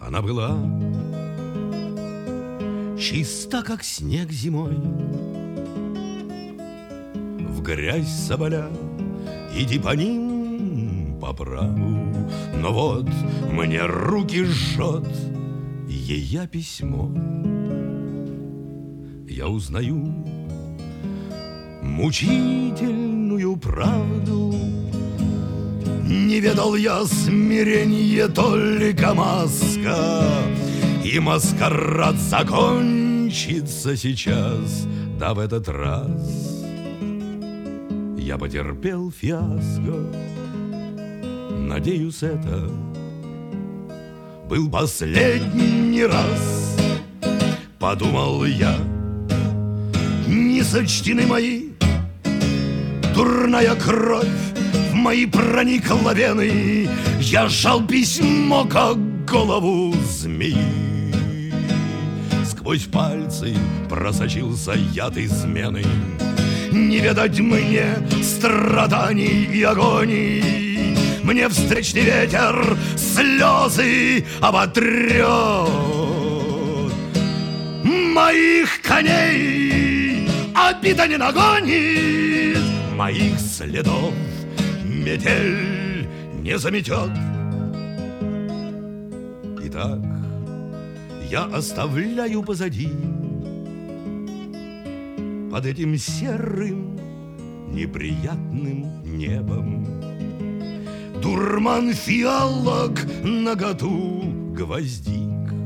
Она была чиста, как снег зимой. В грязь соболя, иди по ним по праву. Но вот мне руки жжет ее письмо. Я узнаю мучительную правду. Не ведал я смиренье, только маска, и маскарад закончится сейчас. Да в этот раз я потерпел фиаско. Надеюсь, это был последний раз. Подумал я, не сочтены мои, дурная кровь в мои проникла вены. Я сжал письмо, как голову змеи. Сквозь пальцы просочился яд измены. Не ведать мне страданий и агоний. Мне встречный ветер слезы оботрет. Моих коней обида не нагонит, моих следов метель не заметет. Итак, я оставляю позади, под этим серым неприятным небом, дурман фиалок, наготу гвоздик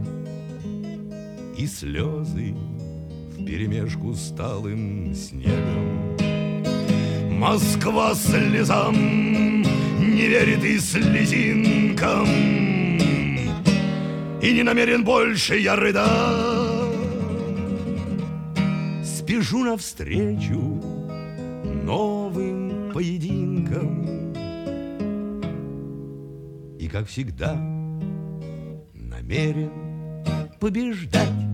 и слезы вперемешку с талым снегом. Москва слезам не верит и слезинкам, и не намерен больше я рыдать. Спешу навстречу новым поединкам и, как всегда, намерен побеждать.